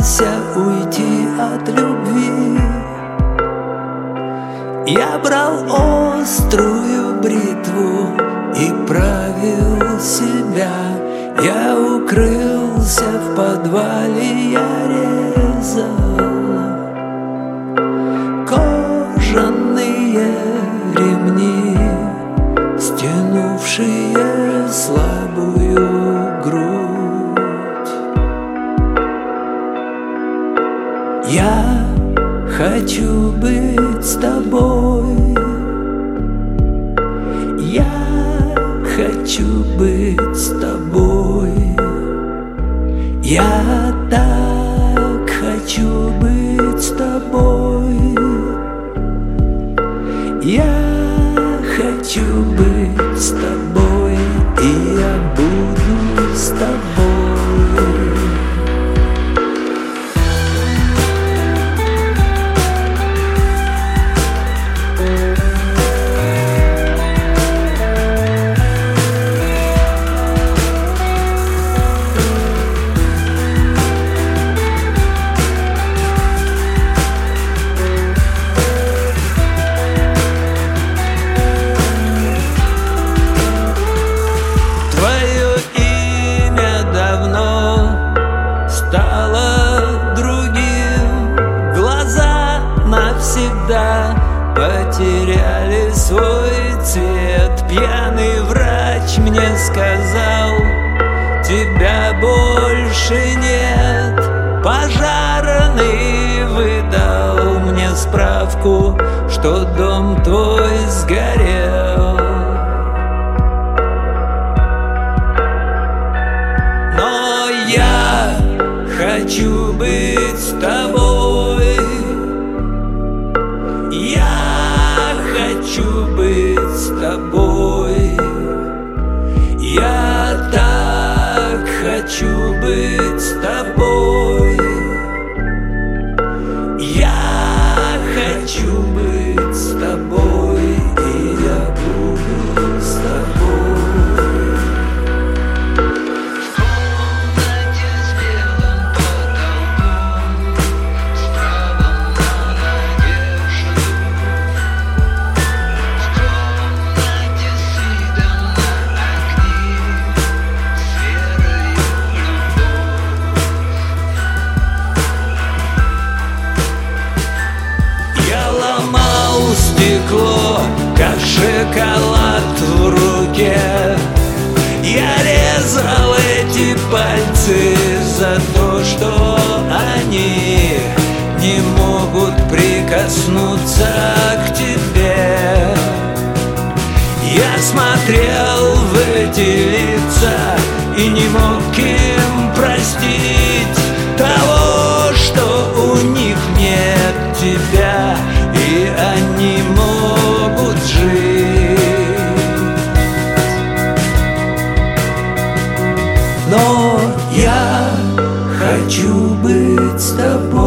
боялся уйти от любви. Я брал острую бритву и правил себя. Я укрылся в подвале, я резал кожаные ремни, стянувшие слабую грудь. Я хочу быть с тобой. Я хочу быть с тобой. Я так хочу быть с тобой. Я хочу быть с тобой, и я буду с тобой. Навсегда потеряли свой цвет. Пьяный врач мне сказал: тебя больше нет. Пожарный выдал мне справку, что дом твой сгорел. Но я хочу быть с тобой. Я хочу быть с тобой. Я так хочу быть с тобой. Я хочу быть с тобой, и я буду с тобой. Стекло, как шоколад в руке. Я резал эти пальцы за то, что они не могут прикоснуться к тебе. Я смотрел в эти лица и не мог им простить того, что у них нет тебя, и они могут жить. Но я хочу быть с тобой.